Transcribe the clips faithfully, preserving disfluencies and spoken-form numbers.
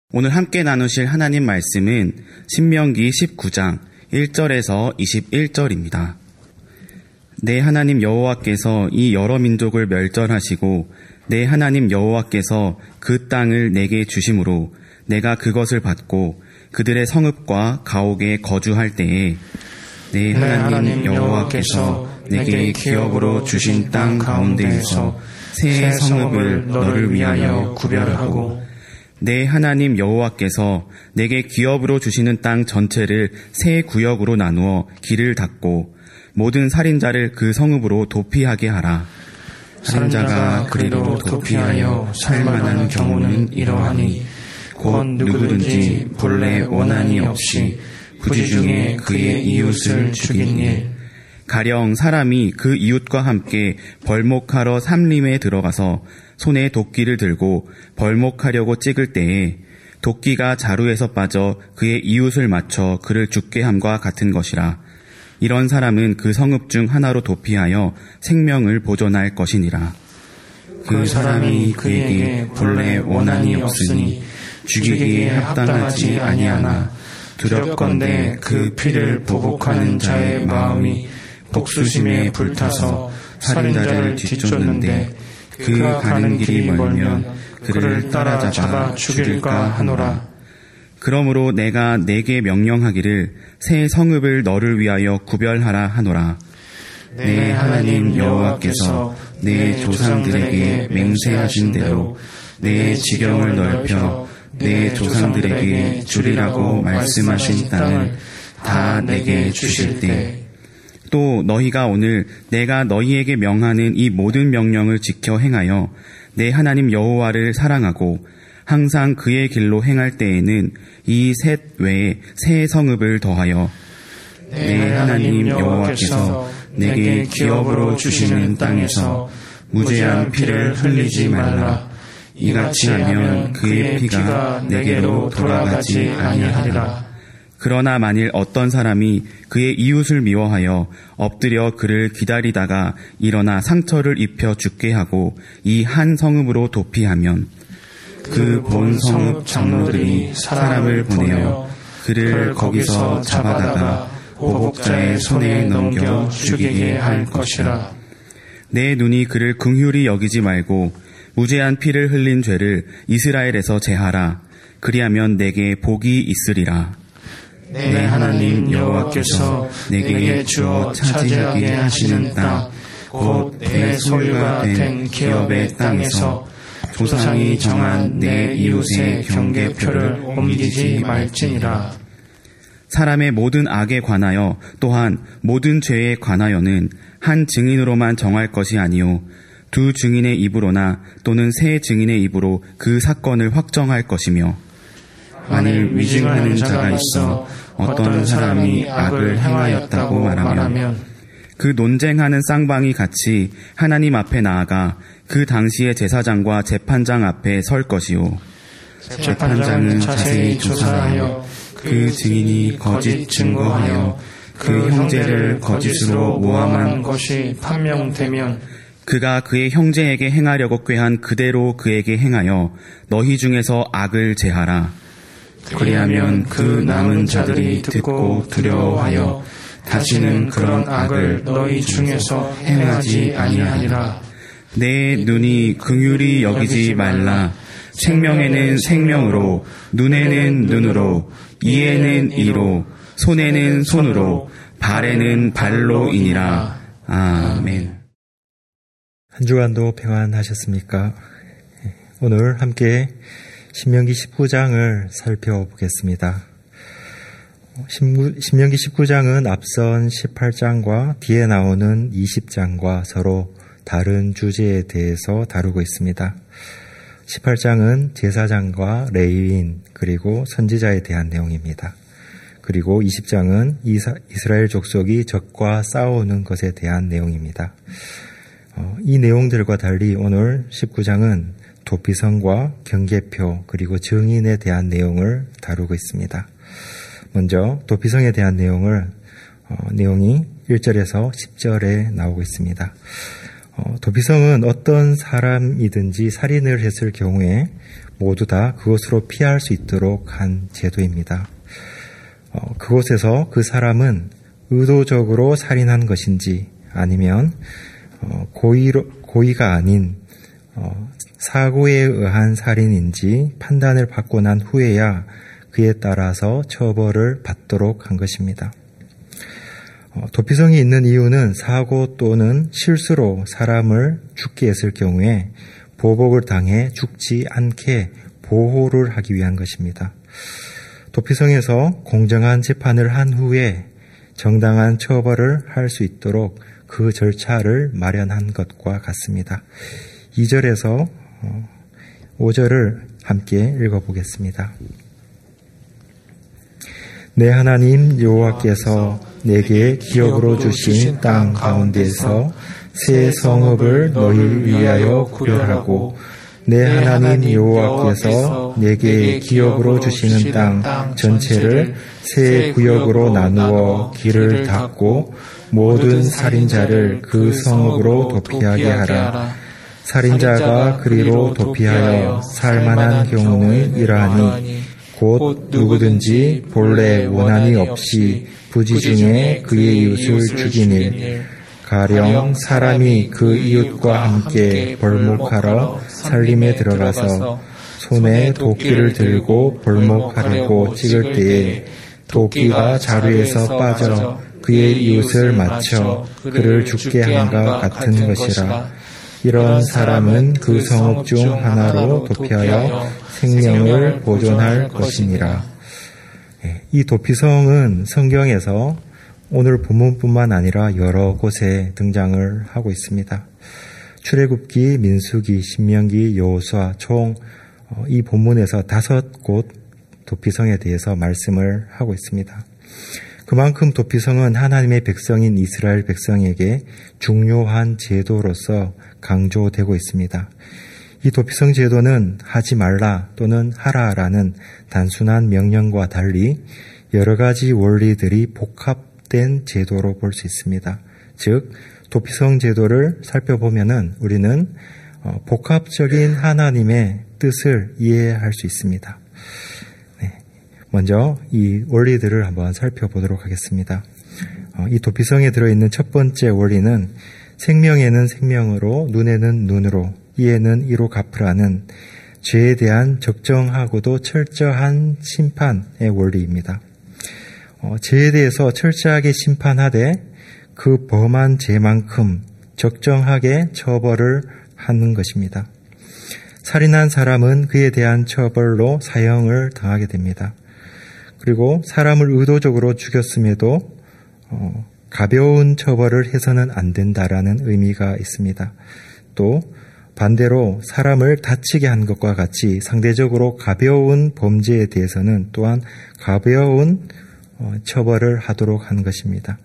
오늘 함께 나누실 하나님 말씀은 신명기 십구 장 일 절에서 이십일 절입니다. 내 하나님 여호와께서 이 여러 민족을 멸절하시고 내 하나님 여호와께서 그 땅을 내게 주심으로 내가 그것을 받고 그들의 성읍과 가옥에 거주할 때에 내 하나님 여호와께서 내게 기업으로 주신 땅 가운데에서 새 성읍을 너를 위하여 구별하고 내 하나님 여호와께서 내게 기업으로 주시는 땅 전체를 세 구역으로 나누어 길을 닫고 모든 살인자를 그 성읍으로 도피하게 하라. 살인자가 그리로 도피하여 살만한 경우는 이러하니 곧 누구든지 본래 원한이 없이 부지 중에 그의 이웃을 죽인 일, 가령 사람이 그 이웃과 함께 벌목하러 삼림에 들어가서 손에 도끼를 들고 벌목하려고 찍을 때에 도끼가 자루에서 빠져 그의 이웃을 맞춰 그를 죽게 함과 같은 것이라. 이런 사람은 그 성읍 중 하나로 도피하여 생명을 보존할 것이니라. 그 사람이 그에게 본래 원한이 없으니 죽이기에 합당하지 아니하나 두렵건대 그 피를 보복하는 자의 마음이 복수심에 불타서 살인자를 뒤쫓는데 그 가는 길이 멀면 그를 따라잡아 죽일까 하노라. 그러므로 내가 내게 명령하기를 새 성읍을 너를 위하여 구별하라 하노라. 내 하나님 여호와께서 내 조상들에게 맹세하신 대로 내 지경을 넓혀 내 조상들에게 주리라고 말씀하신 땅을 다 내게 주실 때 또 너희가 오늘 내가 너희에게 명하는 이 모든 명령을 지켜 행하여 내 하나님 여호와를 사랑하고 항상 그의 길로 행할 때에는 이 셋 외에 새 성읍을 더하여 내 하나님 여호와께서 내게 기업으로 주시는 땅에서 무죄한 피를 흘리지 말라. 이같이 하면 그의 피가 내게로 돌아가지 아니하리라. 그러나 만일 어떤 사람이 그의 이웃을 미워하여 엎드려 그를 기다리다가 일어나 상처를 입혀 죽게 하고 이 한 성읍으로 도피하면 그 본 성읍 장로들이 사람을 보내어 그를 거기서 잡아다가 보복자의 손에 넘겨 죽이게 할 것이라. 내 눈이 그를 긍휼히 여기지 말고 무죄한 피를 흘린 죄를 이스라엘에서 제하라. 그리하면 내게 복이 있으리라. 내 하나님 여호와께서 내게 주어 차지하게 하시는 땅, 곧 내 소유가 된 기업의 땅에서 조상이 정한 내 이웃의 경계표를 옮기지 말지니라. 사람의 모든 악에 관하여 또한 모든 죄에 관하여는 한 증인으로만 정할 것이 아니요 두 증인의 입으로나 또는 세 증인의 입으로 그 사건을 확정할 것이며, 만일 위증하는 자가 있어 어떤 사람이 악을 행하였다고 말하면 그 논쟁하는 쌍방이 같이 하나님 앞에 나아가 그 당시의 제사장과 재판장 앞에 설 것이요 재판장은 자세히 조사하여 그 증인이 거짓 증거하여 그 형제를 거짓으로 모함한 것이 판명되면 그가 그의 형제에게 행하려고 꾀한 그대로 그에게 행하여 너희 중에서 악을 제하라. 그리하면 그 남은 자들이 듣고 두려워하여 다시는 그런 악을 너희 중에서 행하지 아니하리라. 내 눈이 긍휼히 여기지 말라. 생명에는 생명으로, 눈에는 눈으로, 이에는 이로, 손에는 손으로, 발에는 발로이니라. 아멘. 한 주간도 평안하셨습니까? 오늘 함께 신명기 십구 장을 살펴보겠습니다. 신명기 십구 장은 앞선 십팔 장과 뒤에 나오는 이십 장과 서로 다른 주제에 대해서 다루고 있습니다. 십팔 장은 제사장과 레위인 그리고 선지자에 대한 내용입니다. 그리고 이십 장은 이스라엘 족속이 적과 싸우는 것에 대한 내용입니다. 이 내용들과 달리 오늘 십구 장은 도피성과 경계표 그리고 증인에 대한 내용을 다루고 있습니다. 먼저 도피성에 대한 내용을 어, 내용이 일 절에서 십 절에 나오고 있습니다. 어, 도피성은 어떤 사람이든지 살인을 했을 경우에 모두 다 그것으로 피할 수 있도록 한 제도입니다. 어, 그곳에서 그 사람은 의도적으로 살인한 것인지 아니면 어, 고의로, 고의가 아닌 어, 사고에 의한 살인인지 판단을 받고 난 후에야 그에 따라서 처벌을 받도록 한 것입니다. 어, 도피성이 있는 이유는 사고 또는 실수로 사람을 죽게 했을 경우에 보복을 당해 죽지 않게 보호를 하기 위한 것입니다. 도피성에서 공정한 재판을 한 후에 정당한 처벌을 할 수 있도록 그 절차를 마련한 것과 같습니다. 이 절에서 오 절을 함께 읽어보겠습니다. 내 하나님 여호와께서 내게 기업으로 주신 땅 가운데에서 새 성읍을 너희 위하여 구별하고 내 하나님 여호와께서 내게 기업으로 주시는 땅 전체를 세 구역으로 나누어 길을 닫고 모든 살인자를 그 성읍으로 도피하게 하라. 살인자가 그리로 도피하여 살만한 경우는 이러하니 곧 누구든지 본래 원한이 없이 부지 중에 그의 이웃을 죽인 일, 가령 사람이 그 이웃과 함께 벌목하러 살림에 들어가서 손에 도끼를 들고 벌목하려고 찍을 때에 도끼가 자루에서 빠져 그의 이웃을 맞춰 그를 죽게 한과 같은 것이라. 이런 사람은 그 성읍 중 하나로 도피하여 생명을 보존할 것이니라. 이 도피성은 성경에서 오늘 본문뿐만 아니라 여러 곳에 등장을 하고 있습니다. 출애굽기, 민수기, 신명기, 여호수아 총 이 본문에서 다섯 곳 도피성에 대해서 말씀을 하고 있습니다. 그만큼 도피성은 하나님의 백성인 이스라엘 백성에게 중요한 제도로서 강조되고 있습니다. 이 도피성 제도는 하지 말라 또는 하라라는 단순한 명령과 달리 여러 가지 원리들이 복합된 제도로 볼 수 있습니다. 즉, 도피성 제도를 살펴보면은 우리는 복합적인 하나님의 뜻을 이해할 수 있습니다. 네, 먼저 이 원리들을 한번 살펴보도록 하겠습니다. 이 도피성에 들어있는 첫 번째 원리는 생명에는 생명으로, 눈에는 눈으로, 이에는 이로 갚으라는 죄에 대한 적정하고도 철저한 심판의 원리입니다. 어, 죄에 대해서 철저하게 심판하되 그 범한 죄만큼 적정하게 처벌을 하는 것입니다. 살인한 사람은 그에 대한 처벌로 사형을 당하게 됩니다. 그리고 사람을 의도적으로 죽였음에도 어, 가벼운 처벌을 해서는 안 된다라는 의미가 있습니다. 또 반대로 사람을 다치게 한 것과 같이 상대적으로 가벼운 범죄에 대해서는 또한 가벼운 처벌을 하도록 하는 것입니다.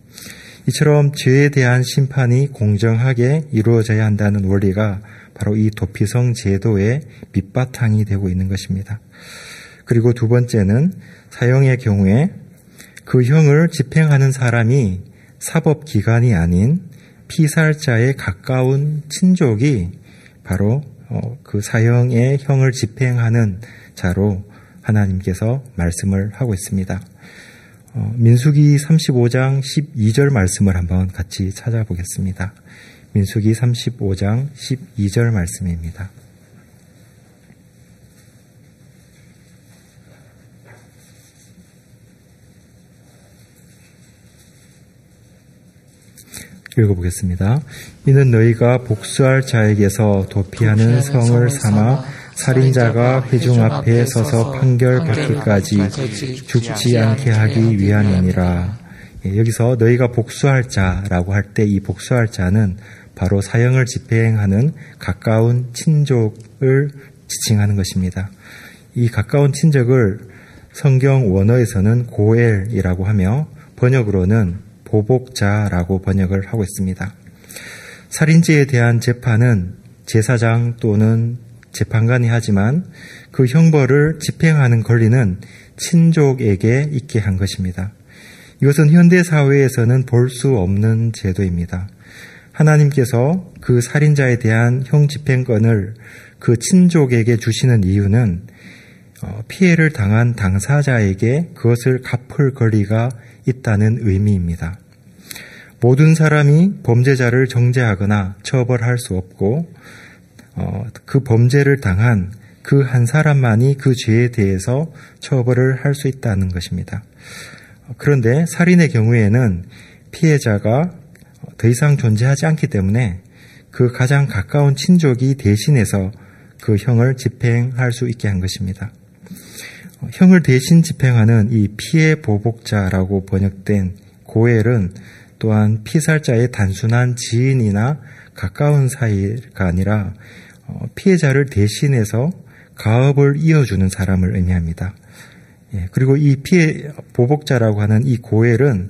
이처럼 죄에 대한 심판이 공정하게 이루어져야 한다는 원리가 바로 이 도피성 제도의 밑바탕이 되고 있는 것입니다. 그리고 두 번째는 사형의 경우에 그 형을 집행하는 사람이 사법기관이 아닌 피살자에 가까운 친족이 바로 그 사형의 형을 집행하는 자로 하나님께서 말씀을 하고 있습니다. 민수기 삼십오 장 십이 절 말씀을 한번 같이 찾아보겠습니다. 민수기 삼십오 장 십이 절 말씀입니다. 읽어보겠습니다. 이는 너희가 복수할 자에게서 도피하는 성을 삼아 살인자가 회중 앞에 서서 판결받기까지 죽지 않게 하기 위함이니라. 여기서 너희가 복수할 자라고 할 때 이 복수할 자는 바로 사형을 집행하는 가까운 친족을 지칭하는 것입니다. 이 가까운 친족을 성경 원어에서는 고엘이라고 하며 번역으로는 보복자라고 번역을 하고 있습니다. 살인죄에 대한 재판은 제사장 또는 재판관이 하지만 그 형벌을 집행하는 권리는 친족에게 있게 한 것입니다. 이것은 현대 사회에서는 볼 수 없는 제도입니다. 하나님께서 그 살인자에 대한 형 집행권을 그 친족에게 주시는 이유는 피해를 당한 당사자에게 그것을 갚을 권리가 있다는 의미입니다. 모든 사람이 범죄자를 정죄하거나 처벌할 수 없고 그 범죄를 당한 그 한 사람만이 그 죄에 대해서 처벌을 할 수 있다는 것입니다. 그런데 살인의 경우에는 피해자가 더 이상 존재하지 않기 때문에 그 가장 가까운 친족이 대신해서 그 형을 집행할 수 있게 한 것입니다. 형을 대신 집행하는 이 피해 보복자라고 번역된 고엘은 또한 피살자의 단순한 지인이나 가까운 사이가 아니라 피해자를 대신해서 가업을 이어주는 사람을 의미합니다. 그리고 이 피해 보복자라고 하는 이 고엘은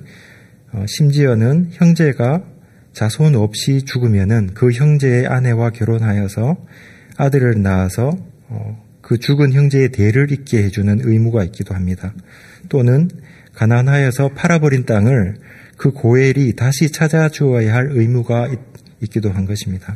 심지어는 형제가 자손 없이 죽으면은 그 형제의 아내와 결혼하여서 아들을 낳아서 그 죽은 형제의 대를 잇게 해주는 의무가 있기도 합니다. 또는 가난하여서 팔아버린 땅을 그 고엘이 다시 찾아주어야 할 의무가 있, 있기도 한 것입니다.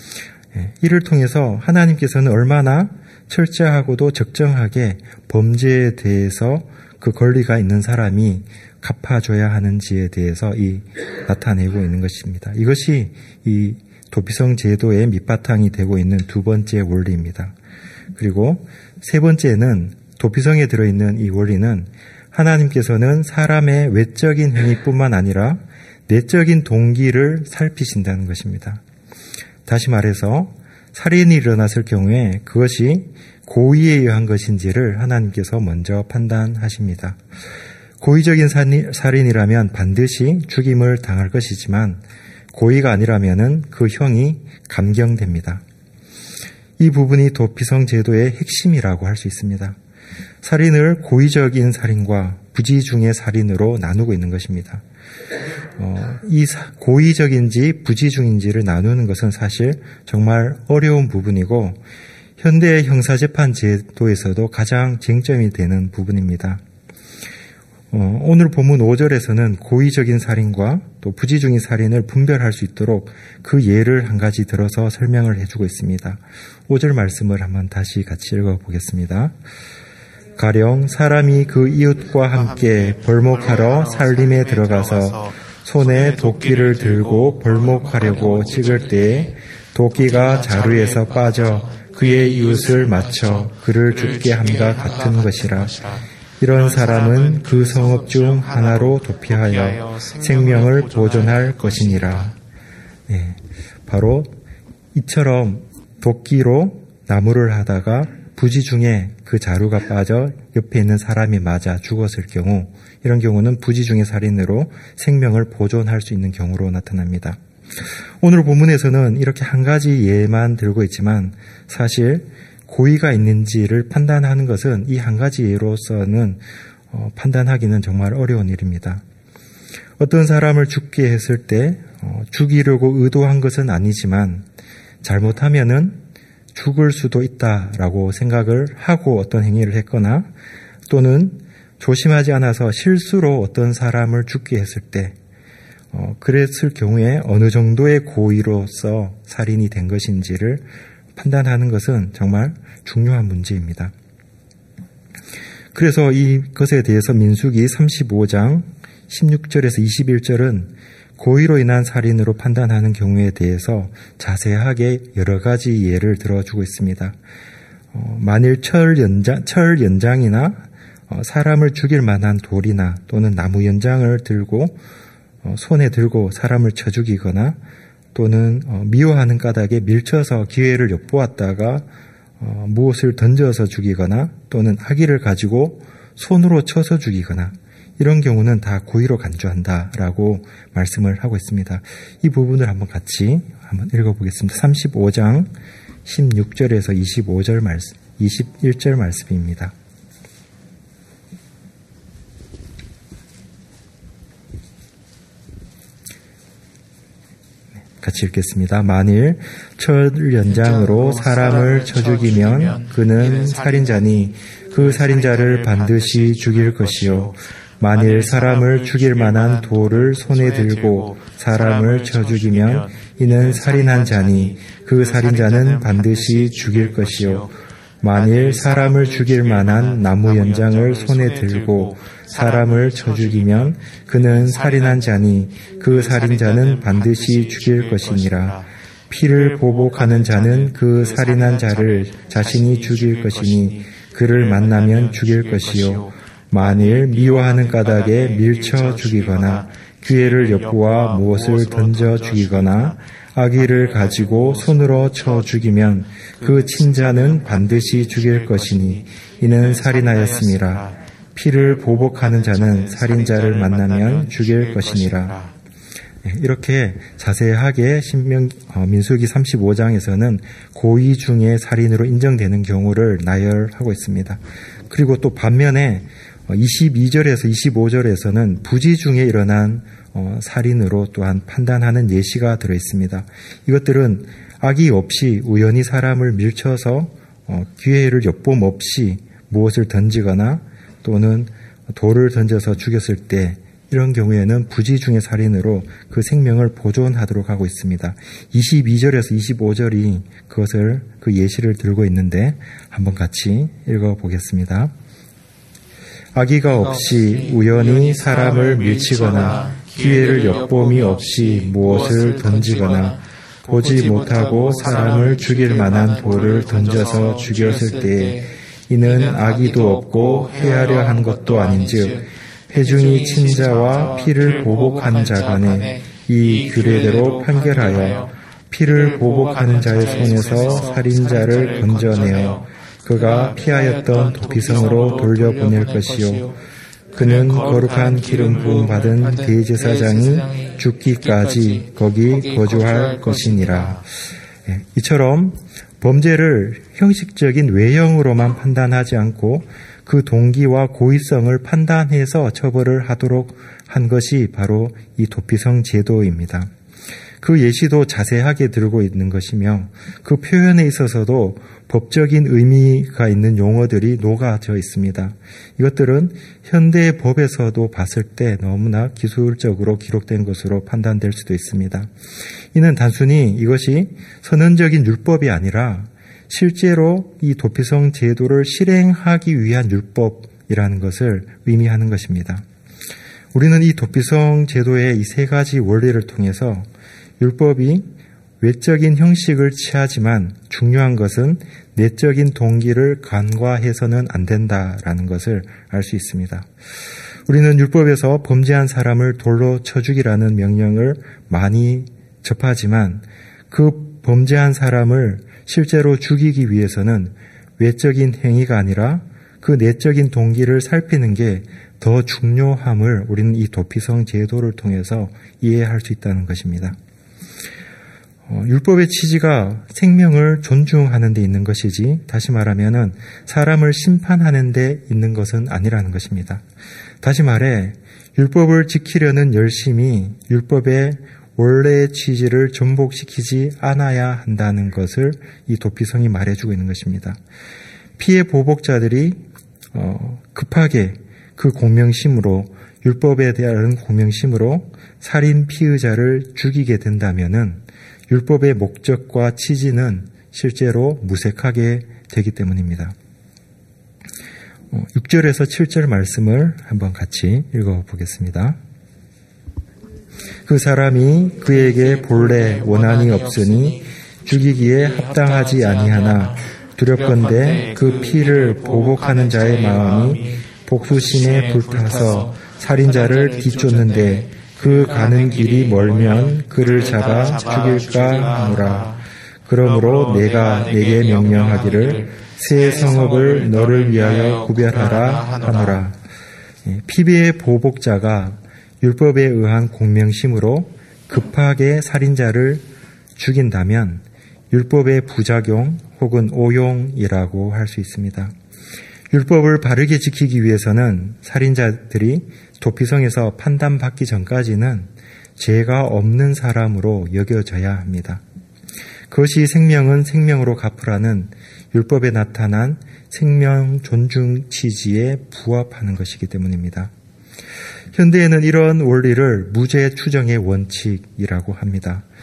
이를 통해서 하나님께서는 얼마나 철저하고도 적정하게 범죄에 대해서 그 권리가 있는 사람이 갚아줘야 하는지에 대해서 이 나타내고 있는 것입니다. 이것이 이 도피성 제도의 밑바탕이 되고 있는 두 번째 원리입니다. 그리고 세 번째는 도피성에 들어있는 이 원리는 하나님께서는 사람의 외적인 행위뿐만 아니라 내적인 동기를 살피신다는 것입니다. 다시 말해서 살인이 일어났을 경우에 그것이 고의에 의한 것인지를 하나님께서 먼저 판단하십니다. 고의적인 살인이라면 반드시 죽임을 당할 것이지만 고의가 아니라면 그 형이 감경됩니다. 이 부분이 도피성 제도의 핵심이라고 할 수 있습니다. 살인을 고의적인 살인과 부지중의 살인으로 나누고 있는 것입니다. 어, 이 고의적인지 부지중인지를 나누는 것은 사실 정말 어려운 부분이고 현대의 형사재판 제도에서도 가장 쟁점이 되는 부분입니다. 어, 오늘 본문 오 절에서는 고의적인 살인과 또 부지중의 살인을 분별할 수 있도록 그 예를 한 가지 들어서 설명을 해주고 있습니다. 오 절 말씀을 한번 다시 같이 읽어보겠습니다. 가령 사람이 그 이웃과 함께 벌목하러 살림에 들어가서 손에 도끼를 들고 벌목하려고 찍을 때에 도끼가 자루에서 빠져 그의 이웃을 맞춰 그를 죽게 함과 같은 것이라. 이런 사람은 그 성읍 중 하나로 도피하여 생명을 보존할 것이니라. 네, 바로 이처럼 도끼로 나무를 하다가 부지 중에 그 자루가 빠져 옆에 있는 사람이 맞아 죽었을 경우, 이런 경우는 부지 중의 살인으로 생명을 보존할 수 있는 경우로 나타납니다. 오늘 본문에서는 이렇게 한 가지 예만 들고 있지만 사실 고의가 있는지를 판단하는 것은 이 한 가지 예로서는 어, 판단하기는 정말 어려운 일입니다. 어떤 사람을 죽게 했을 때 어, 죽이려고 의도한 것은 아니지만 잘못하면은 죽을 수도 있다라고 생각을 하고 어떤 행위를 했거나 또는 조심하지 않아서 실수로 어떤 사람을 죽게 했을 때 어, 그랬을 경우에 어느 정도의 고의로서 살인이 된 것인지를 판단하는 것은 정말 중요한 문제입니다. 그래서 이것에 대해서 민수기 삼십오 장 십육 절에서 이십일 절은 고의로 인한 살인으로 판단하는 경우에 대해서 자세하게 여러 가지 예를 들어주고 있습니다. 어, 만일 철 연장, 철 연장이나 어, 사람을 죽일 만한 돌이나 또는 나무 연장을 들고 어, 손에 들고 사람을 쳐 죽이거나 또는 어, 미워하는 까닭에 밀쳐서 기회를 엿보았다가 어, 무엇을 던져서 죽이거나 또는 아기를 가지고 손으로 쳐서 죽이거나 이런 경우는 다 고의로 간주한다라고 말씀을 하고 있습니다. 이 부분을 한번 같이 한번 읽어보겠습니다. 삼십오 장 십육 절에서 이십오 절 말씀, 이십일 절 말씀입니다. 같이 읽겠습니다. 만일 철 연장으로 사람을 쳐 죽이면 그는 살인자니 그 살인자를 반드시 죽일 것이요. 만일 사람을 죽일 만한 돌을 손에 들고 사람을 쳐 죽이면 이는 살인한 자니 그 살인자는 반드시 죽일 것이요 만일 사람을 죽일 만한 나무 연장을 손에 들고 사람을 쳐 죽이면 그는 살인한 자니 그 살인자는 반드시 죽일 것이니라. 피를 보복하는 자는 그 살인한 자를 자신이 죽일 것이니 그를 만나면 죽일 것이요 만일 미워하는 까닭에 밀쳐 죽이거나 기회를 엿보아 무엇을 던져 죽이거나 아기를 가지고 손으로 쳐 죽이면 그 친자는 반드시 죽일 것이니 이는 살인하였음이라. 피를 보복하는 자는 살인자를 만나면 죽일 것이니라. 이렇게 자세하게 신명, 어, 민수기 삼십오 장에서는 고의 중에 살인으로 인정되는 경우를 나열하고 있습니다. 그리고 또 반면에 이십이 절에서 이십오 절에서는 부지 중에 일어난 어, 살인으로 또한 판단하는 예시가 들어있습니다. 이것들은 악의 없이 우연히 사람을 밀쳐서 어, 기회를 엿봄 없이 무엇을 던지거나 또는 돌을 던져서 죽였을 때 이런 경우에는 부지 중의 살인으로 그 생명을 보존하도록 하고 있습니다. 이십이 절에서 이십오 절이 그것을 그 예시를 들고 있는데 한번 같이 읽어보겠습니다. 악의가 없이 우연히 사람을 밀치거나 기회를 엿봄이 없이 무엇을 던지거나 보지 못하고 사람을 죽일 만한 돌을 던져서 죽였을 때에 이는 악의도 없고 해하려 한 것도 아닌즉 회중이 친자와 피를 보복하는 자 간에 이 규례대로 판결하여 피를 보복하는 자의 손에서 살인자를 건져내어 그가 피하였던 도피성으로 돌려보낼 것이요 그는 거룩한 기름 부음 받은 대제사장이 죽기까지 거기 거주할 것이니라. 이처럼 범죄를 형식적인 외형으로만 판단하지 않고 그 동기와 고의성을 판단해서 처벌을 하도록 한 것이 바로 이 도피성 제도입니다. 그 예시도 자세하게 들고 있는 것이며 그 표현에 있어서도 법적인 의미가 있는 용어들이 녹아져 있습니다. 이것들은 현대 법에서도 봤을 때 너무나 기술적으로 기록된 것으로 판단될 수도 있습니다. 이는 단순히 이것이 선언적인 율법이 아니라 실제로 이 도피성 제도를 실행하기 위한 율법이라는 것을 의미하는 것입니다. 우리는 이 도피성 제도의 이 세 가지 원리를 통해서 율법이 외적인 형식을 취하지만 중요한 것은 내적인 동기를 간과해서는 안 된다라는 것을 알 수 있습니다. 우리는 율법에서 범죄한 사람을 돌로 쳐 죽이라는 명령을 많이 접하지만 그 범죄한 사람을 실제로 죽이기 위해서는 외적인 행위가 아니라 그 내적인 동기를 살피는 게 더 중요함을 우리는 이 도피성 제도를 통해서 이해할 수 있다는 것입니다. 어, 율법의 취지가 생명을 존중하는 데 있는 것이지 다시 말하면은 사람을 심판하는 데 있는 것은 아니라는 것입니다. 다시 말해 율법을 지키려는 열심이 율법의 원래의 취지를 전복시키지 않아야 한다는 것을 이 도피성이 말해주고 있는 것입니다. 피해 보복자들이 어, 급하게 그 공명심으로 율법에 대한 공명심으로 살인 피의자를 죽이게 된다면은 율법의 목적과 취지는 실제로 무색하게 되기 때문입니다. 육 절에서 칠 절 말씀을 한번 같이 읽어보겠습니다. 그 사람이 그에게 본래 원한이 없으니 죽이기에 합당하지 아니하나 두렵건대 그 피를 보복하는 자의 마음이 복수심에 불타서 살인자를 뒤쫓는데 그 가는 길이 멀면 그를 잡아 죽일까 하노라. 그러므로 내가 내게 명령하기를 새 성읍을 너를 위하여 구별하라 하노라. 피비의 보복자가 율법에 의한 공명심으로 급하게 살인자를 죽인다면 율법의 부작용 혹은 오용이라고 할 수 있습니다. 율법을 바르게 지키기 위해서는 살인자들이 도피성에서 판단받기 전까지는 죄가 없는 사람으로 여겨져야 합니다. 그것이 생명은 생명으로 갚으라는 율법에 나타난 생명 존중 취지에 부합하는 것이기 때문입니다. 현대에는 이런 원리를 무죄 추정의 원칙이라고 합니다.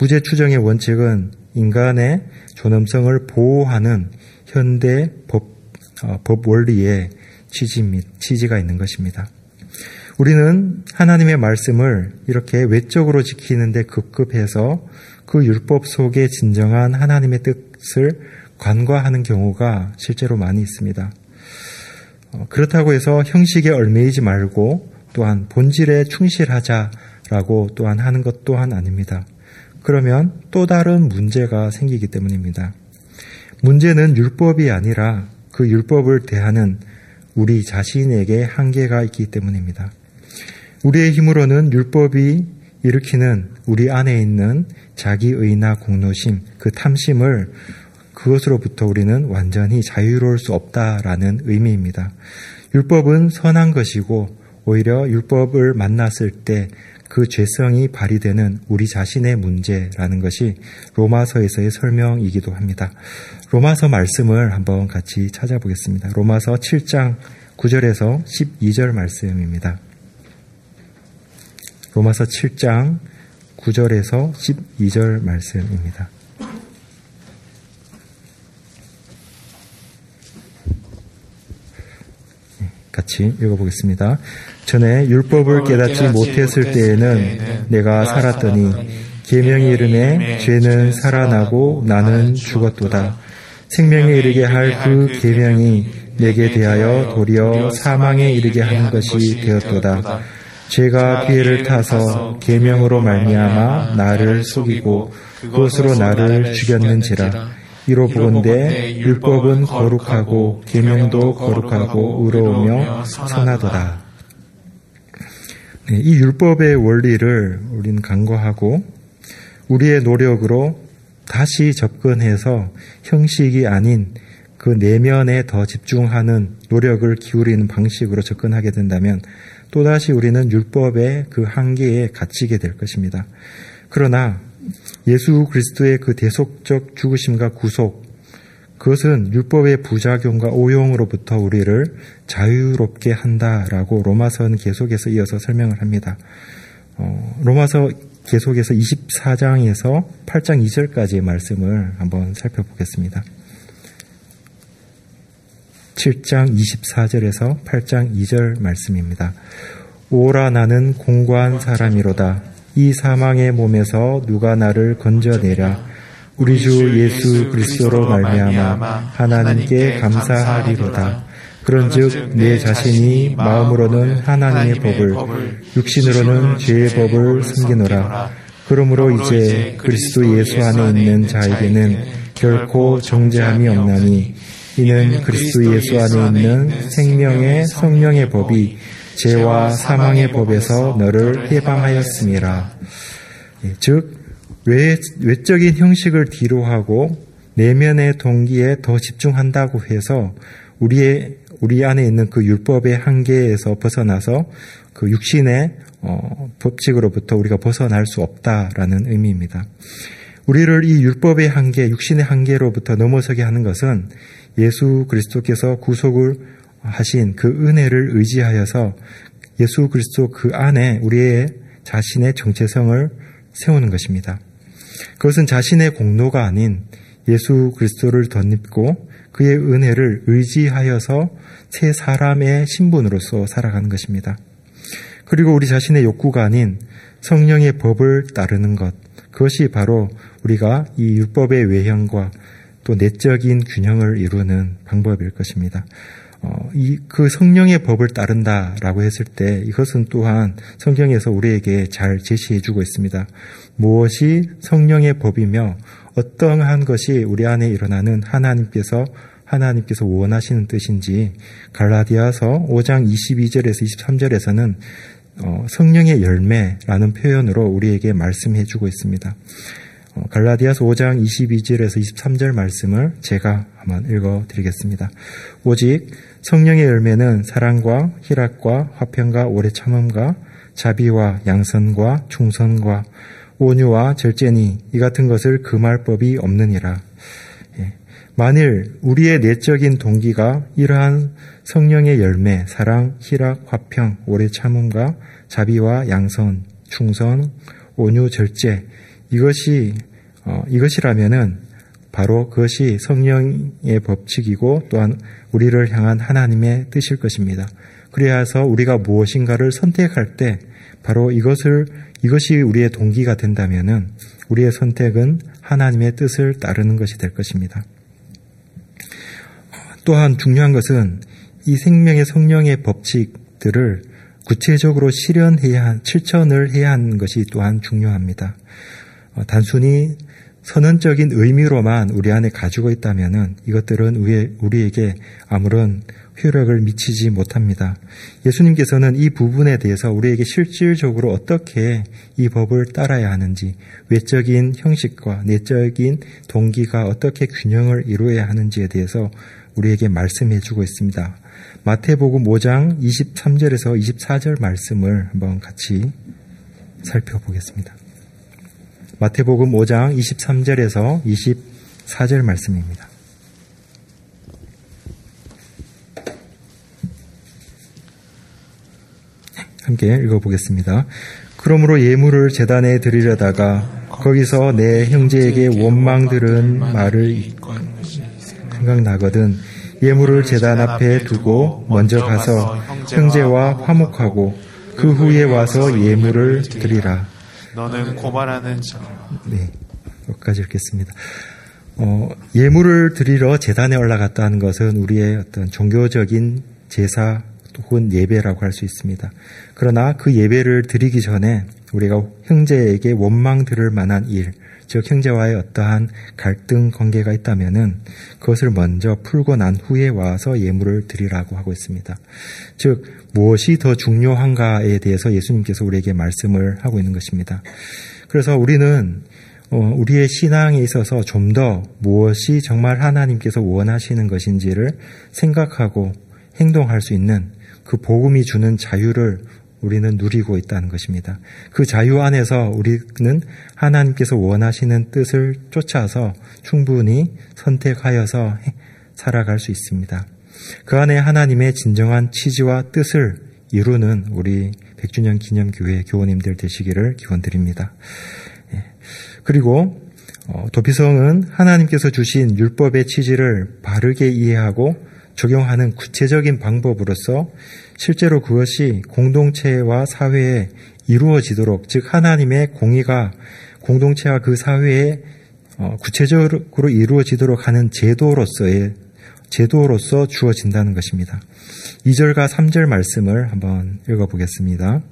무죄 추정의 원칙은 인간의 존엄성을 보호하는 현대 법, 어, 법 원리의 취지 및 취지가 있는 것입니다. 우리는 하나님의 말씀을 이렇게 외적으로 지키는데 급급해서 그 율법 속에 진정한 하나님의 뜻을 간과하는 경우가 실제로 많이 있습니다. 어, 그렇다고 해서 형식에 얽매이지 말고 또한 본질에 충실하자라고 또한 하는 것 또한 아닙니다. 그러면 또 다른 문제가 생기기 때문입니다. 문제는 율법이 아니라 그 율법을 대하는 우리 자신에게 한계가 있기 때문입니다. 우리의 힘으로는 율법이 일으키는 우리 안에 있는 자기의나 공로심, 그 탐심을 그것으로부터 우리는 완전히 자유로울 수 없다라는 의미입니다. 율법은 선한 것이고 오히려 율법을 만났을 때 그 죄성이 발휘되는 우리 자신의 문제라는 것이 로마서에서의 설명이기도 합니다. 로마서 말씀을 한번 같이 찾아보겠습니다. 로마서 칠 장 구 절에서 십이 절 말씀입니다. 로마서 칠 장 구 절에서 십이 절 말씀입니다. 같이 읽어보겠습니다. 전에 율법을 깨닫지 못했을 때에는 내가 살았더니 계명의 이름에 죄는 살아나고 나는 죽었도다. 생명에 이르게 할 그 계명이 내게 대하여 도리어 사망에 이르게 하는 것이 되었도다. 죄가 기회를 타서 계명으로 말미암아 나를 속이고 그것으로 나를 죽였는지라. 이로 보건대 율법은 거룩하고 계명도 거룩하고 의로우며 선하도다. 네, 이 율법의 원리를 우리는 간과하고 우리의 노력으로 다시 접근해서 형식이 아닌 그 내면에 더 집중하는 노력을 기울이는 방식으로 접근하게 된다면 또다시 우리는 율법의 그 한계에 갇히게 될 것입니다. 그러나 예수 그리스도의 그 대속적 죽으심과 구속, 그것은 율법의 부작용과 오용으로부터 우리를 자유롭게 한다라고 로마서는 계속해서 이어서 설명을 합니다. 어, 로마서 계속해서 이십사 장에서 팔 장 이 절까지의 말씀을 한번 살펴보겠습니다. 칠 장 이십사 절에서 팔 장 이 절 말씀입니다. 오라 나는 공고한 사람이로다. 이 사망의 몸에서 누가 나를 건져내랴. 우리 주 예수 그리스도로 말미암아 하나님께 감사하리로다. 그런즉 내 자신이 마음으로는 하나님의 법을 육신으로는 죄의 법을 숨기노라. 그러므로 이제 그리스도 예수 안에 있는 자에게는 결코 정죄함이 없나니 이는 그리스도 예수 안에 있는 생명의 성령의 법이 죄와 사망의 법에서 너를 해방하였음이라. 즉 외, 외적인 형식을 뒤로하고 내면의 동기에 더 집중한다고 해서 우리의 우리 안에 있는 그 율법의 한계에서 벗어나서 그 육신의 어, 법칙으로부터 우리가 벗어날 수 없다라는 의미입니다. 우리를 이 율법의 한계, 육신의 한계로부터 넘어서게 하는 것은 예수 그리스도께서 구속을 하신 그 은혜를 의지하여서 예수 그리스도 그 안에 우리의 자신의 정체성을 세우는 것입니다. 그것은 자신의 공로가 아닌 예수 그리스도를 덧입고 그의 은혜를 의지하여서 새 사람의 신분으로서 살아가는 것입니다. 그리고 우리 자신의 욕구가 아닌 성령의 법을 따르는 것, 그것이 바로 우리가 이 율법의 외형과 또 내적인 균형을 이루는 방법일 것입니다. 어, 이, 그 성령의 법을 따른다라고 했을 때 이것은 또한 성경에서 우리에게 잘 제시해주고 있습니다. 무엇이 성령의 법이며 어떠한 것이 우리 안에 일어나는 하나님께서 하나님께서 원하시는 뜻인지 갈라디아서 오 장 이십이 절에서 이십삼 절에서는 어, 성령의 열매라는 표현으로 우리에게 말씀해주고 있습니다. 어, 갈라디아서 오 장 이십이 절에서 이십삼 절 말씀을 제가 한번 읽어드리겠습니다. 오직 성령의 열매는 사랑과 희락과 화평과 오래 참음과 자비와 양선과 충성과 온유와 절제니 이 같은 것을 금할 법이 없느니라. 예. 만일 우리의 내적인 동기가 이러한 성령의 열매, 사랑, 희락, 화평, 오래 참음과 자비와 양선, 충성, 온유, 절제 이것이 어, 이것이라면은 바로 그것이 성령의 법칙이고 또한 우리를 향한 하나님의 뜻일 것입니다. 그래서 우리가 무엇인가를 선택할 때 바로 이것을 이것이 우리의 동기가 된다면은 우리의 선택은 하나님의 뜻을 따르는 것이 될 것입니다. 또한 중요한 것은 이 생명의 성령의 법칙들을 구체적으로 실현해야, 실천을 해야 하는 것이 또한 중요합니다. 단순히 선언적인 의미로만 우리 안에 가지고 있다면은 이것들은 우리에게 아무런 효력을 미치지 못합니다. 예수님께서는 이 부분에 대해서 우리에게 실질적으로 어떻게 이 법을 따라야 하는지, 외적인 형식과 내적인 동기가 어떻게 균형을 이루어야 하는지에 대해서 우리에게 말씀해 주고 있습니다. 마태복음 오 장 이십삼 절에서 이십사 절 말씀을 한번 같이 살펴보겠습니다. 마태복음 오 장 이십삼 절에서 이십사 절 말씀입니다. 함께 읽어보겠습니다. 그러므로 예물을 제단에 드리려다가 거기서 내 형제에게 원망 들은 말을 생각나거든 예물을 제단 앞에 두고 먼저 가서 형제와 화목하고 그 후에 와서 예물을 드리라. 너는 고발하는 자. 네, 여기까지 읽겠습니다. 어, 예물을 드리러 제단에 올라갔다는 것은 우리의 어떤 종교적인 제사 혹은 예배라고 할 수 있습니다. 그러나 그 예배를 드리기 전에 우리가 형제에게 원망 들을 만한 일, 즉 형제와의 어떠한 갈등 관계가 있다면은 그것을 먼저 풀고 난 후에 와서 예물을 드리라고 하고 있습니다. 즉 무엇이 더 중요한가에 대해서 예수님께서 우리에게 말씀을 하고 있는 것입니다. 그래서 우리는 우리의 신앙에 있어서 좀 더 무엇이 정말 하나님께서 원하시는 것인지를 생각하고 행동할 수 있는 그 복음이 주는 자유를 우리는 누리고 있다는 것입니다. 그 자유 안에서 우리는 하나님께서 원하시는 뜻을 쫓아서 충분히 선택하여서 살아갈 수 있습니다. 그 안에 하나님의 진정한 취지와 뜻을 이루는 우리 백 주년 기념교회 교우님들 되시기를 기원드립니다. 그리고 도피성은 하나님께서 주신 율법의 취지를 바르게 이해하고 적용하는 구체적인 방법으로서 실제로 그것이 공동체와 사회에 이루어지도록, 즉 하나님의 공의가 공동체와 그 사회에 구체적으로 이루어지도록 하는 제도로서의 제도로서 주어진다는 것입니다. 이 절과 삼 절 말씀을 한번 읽어보겠습니다.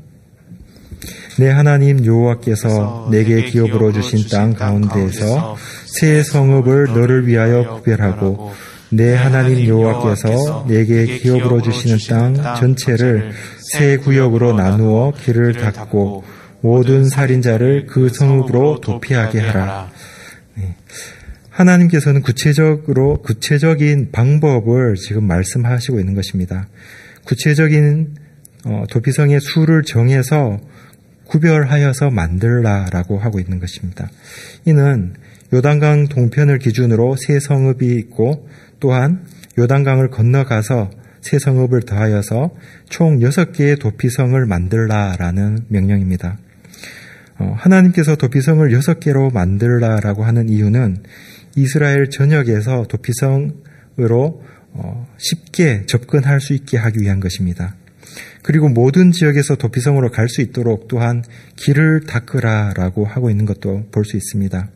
내 하나님 여호와께서 내게 기업으로 주신 땅 가운데에서 새 성읍을 너를 위하여 구별하고 내 하나님 여호와께서 내게 기업으로 주시는 땅 전체를 세 구역으로 나누어 길을 닫고 모든 살인자를 그 성읍으로 도피하게 하라. 네. 하나님께서는 구체적으로 구체적인 방법을 지금 말씀하시고 있는 것입니다. 구체적인 어, 도피성의 수를 정해서 구별하여서 만들라라고 하고 있는 것입니다. 이는 요단강 동편을 기준으로 세 성읍이 있고 또한 요단강을 건너가서 세 성읍을 더하여서 총 여섯 개의 도피성을 만들라라는 명령입니다. 어, 하나님께서 도피성을 여섯 개로 만들라라고 하는 이유는 이스라엘 전역에서 도피성으로 어, 쉽게 접근할 수 있게 하기 위한 것입니다. 그리고 모든 지역에서 도피성으로 갈 수 있도록 또한 길을 닦으라라고 하고 있는 것도 볼 수 있습니다.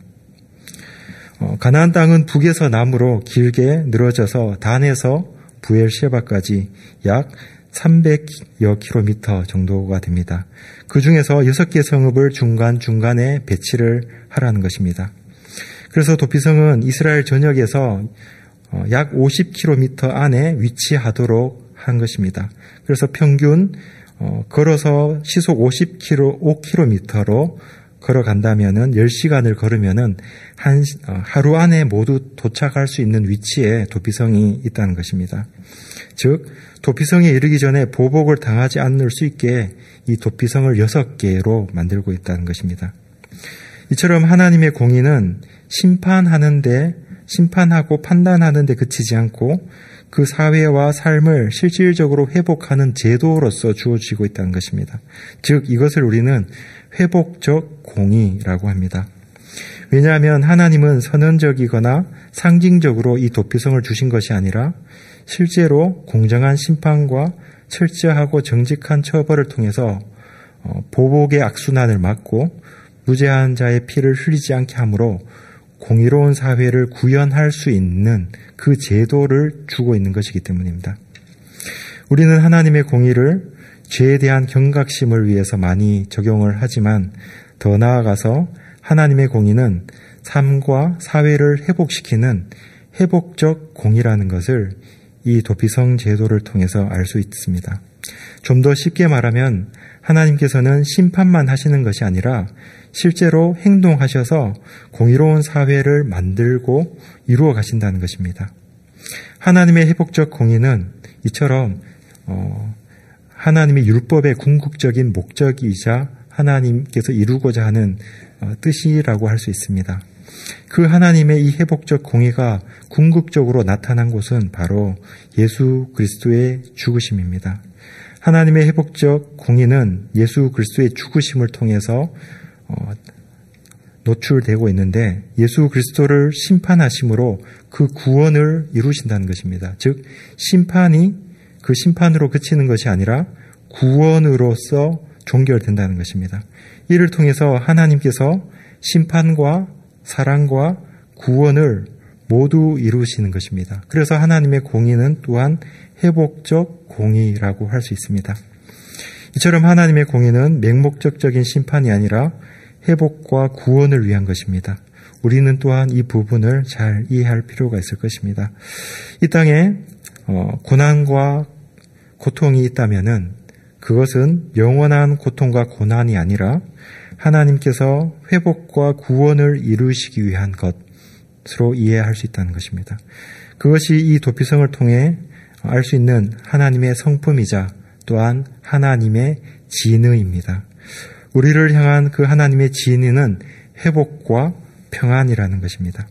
어, 가나안 땅은 북에서 남으로 길게 늘어져서 단에서 부엘셰바까지 약 삼백여 킬로미터 정도가 됩니다. 그 중에서 여섯 개 성읍을 중간중간에 배치를 하라는 것입니다. 그래서 도피성은 이스라엘 전역에서 어, 약 오십 킬로미터 안에 위치하도록 한 것입니다. 그래서 평균 어, 걸어서 시속 오십 킬로미터로 걸어간다면은 열 시간을 걸으면은 한 하루 안에 모두 도착할 수 있는 위치에 도피성이 있다는 것입니다. 즉 도피성에 이르기 전에 보복을 당하지 않을 수 있게 이 도피성을 여섯 개로 만들고 있다는 것입니다. 이처럼 하나님의 공의는 심판하는데 심판하고 판단하는데 그치지 않고 그 사회와 삶을 실질적으로 회복하는 제도로서 주어지고 있다는 것입니다. 즉 이것을 우리는 회복적 공의라고 합니다. 왜냐하면 하나님은 선언적이거나 상징적으로 이 도피성을 주신 것이 아니라 실제로 공정한 심판과 철저하고 정직한 처벌을 통해서 보복의 악순환을 막고 무죄한 자의 피를 흘리지 않게 함으로 공의로운 사회를 구현할 수 있는 그 제도를 주고 있는 것이기 때문입니다. 우리는 하나님의 공의를 죄에 대한 경각심을 위해서 많이 적용을 하지만 더 나아가서 하나님의 공의는 삶과 사회를 회복시키는 회복적 공의라는 것을 이 도피성 제도를 통해서 알 수 있습니다. 좀 더 쉽게 말하면 하나님께서는 심판만 하시는 것이 아니라 실제로 행동하셔서 공의로운 사회를 만들고 이루어 가신다는 것입니다. 하나님의 회복적 공의는 이처럼 어, 하나님의 율법의 궁극적인 목적이자 하나님께서 이루고자 하는 어, 뜻이라고 할 수 있습니다. 그 하나님의 이 회복적 공의가 궁극적으로 나타난 곳은 바로 예수 그리스도의 죽으심입니다. 하나님의 회복적 공의는 예수 그리스도의 죽으심을 통해서 어, 노출되고 있는데 예수 그리스도를 심판하심으로 그 구원을 이루신다는 것입니다. 즉 심판이 그 심판으로 그치는 것이 아니라 구원으로서 종결된다는 것입니다. 이를 통해서 하나님께서 심판과 사랑과 구원을 모두 이루시는 것입니다. 그래서 하나님의 공의는 또한 회복적 공의라고 할 수 있습니다. 이처럼 하나님의 공의는 맹목적적인 심판이 아니라 회복과 구원을 위한 것입니다. 우리는 또한 이 부분을 잘 이해할 필요가 있을 것입니다. 이 땅에 어, 고난과 고통이 있다면은 그것은 영원한 고통과 고난이 아니라 하나님께서 회복과 구원을 이루시기 위한 것으로 이해할 수 있다는 것입니다. 그것이 이 도피성을 통해 알 수 있는 하나님의 성품이자 또한 하나님의 진의입니다. 우리를 향한 그 하나님의 진의는 회복과 평안이라는 것입니다.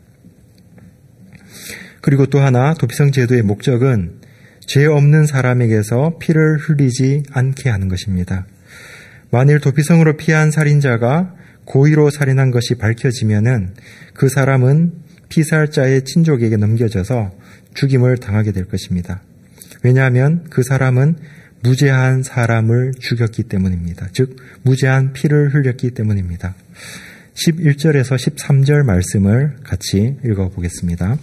그리고 또 하나 도피성 제도의 목적은 죄 없는 사람에게서 피를 흘리지 않게 하는 것입니다. 만일 도피성으로 피한 살인자가 고의로 살인한 것이 밝혀지면은 그 사람은 피살자의 친족에게 넘겨져서 죽임을 당하게 될 것입니다. 왜냐하면 그 사람은 무죄한 사람을 죽였기 때문입니다. 즉 무죄한 피를 흘렸기 때문입니다. 십일 절에서 십삼 절 말씀을 같이 읽어보겠습니다.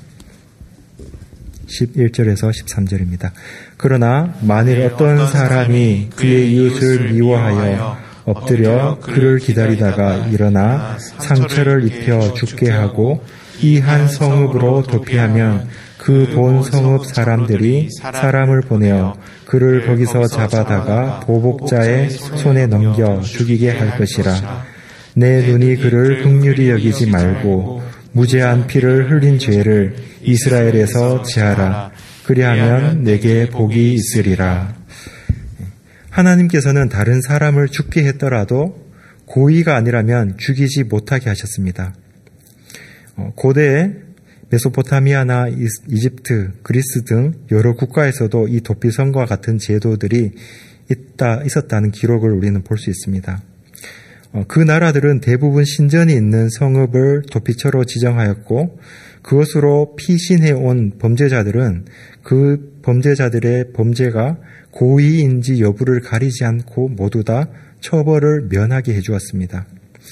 십일 절에서 십삼 절입니다. 그러나 만일 어떤 사람이 그의 이웃을 미워하여 엎드려 그를 기다리다가 일어나 상처를 입혀 죽게 하고 이 한 성읍으로 도피하면 그 본 성읍 사람들이 사람을 보내어 그를 거기서 잡아다가 보복자의 손에 넘겨 죽이게 할 것이라. 내 눈이 그를 긍휼히 여기지 말고 무죄한 피를 흘린 죄를 이스라엘에서 지하라. 그리하면 내게 복이 있으리라. 하나님께서는 다른 사람을 죽게 했더라도 고의가 아니라면 죽이지 못하게 하셨습니다. 고대에 메소포타미아나 이집트, 그리스 등 여러 국가에서도 이 도피성과 같은 제도들이 있다, 있었다는 기록을 우리는 볼 수 있습니다. 그 나라들은 대부분 신전이 있는 성읍을 도피처로 지정하였고 그것으로 피신해온 범죄자들은 그 범죄자들의 범죄가 고의인지 여부를 가리지 않고 모두 다 처벌을 면하게 해주었습니다.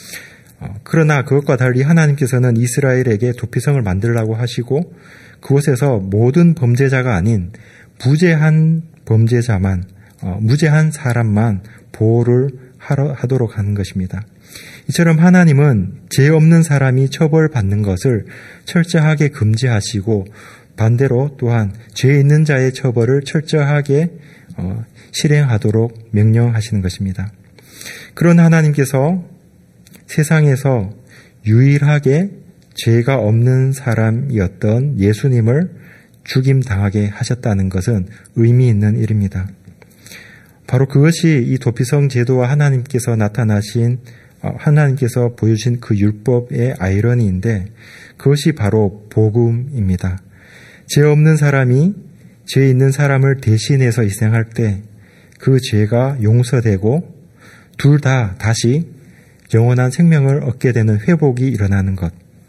그러나 그것과 달리 하나님께서는 이스라엘에게 도피성을 만들라고 하시고 그곳에서 모든 범죄자가 아닌 무죄한 범죄자만, 무죄한 사람만 보호를 하도록 하는 것입니다. 이처럼 하나님은 죄 없는 사람이 처벌받는 것을 철저하게 금지하시고 반대로 또한 죄 있는 자의 처벌을 철저하게 실행하도록 명령하시는 것입니다. 그런 하나님께서 세상에서 유일하게 죄가 없는 사람이었던 예수님을 죽임당하게 하셨다는 것은 의미 있는 일입니다. 바로 그것이 이 도피성 제도와 하나님께서 나타나신, 하나님께서 보여주신 그 율법의 아이러니인데 그것이 바로 복음입니다. 죄 없는 사람이 죄 있는 사람을 대신해서 희생할 때 그 죄가 용서되고 둘 다 다시 영원한 생명을 얻게 되는 회복이 일어나는 것.